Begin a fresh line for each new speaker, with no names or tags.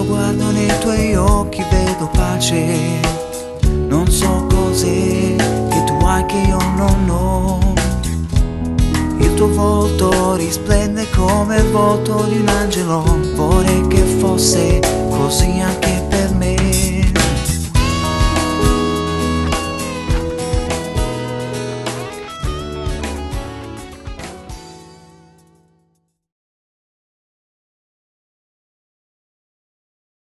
Quando guardo nei tuoi occhi vedo pace. Non so cos'è che tu hai che io non ho. Il tuo volto risplende come il volto di un angelo. Vorrei che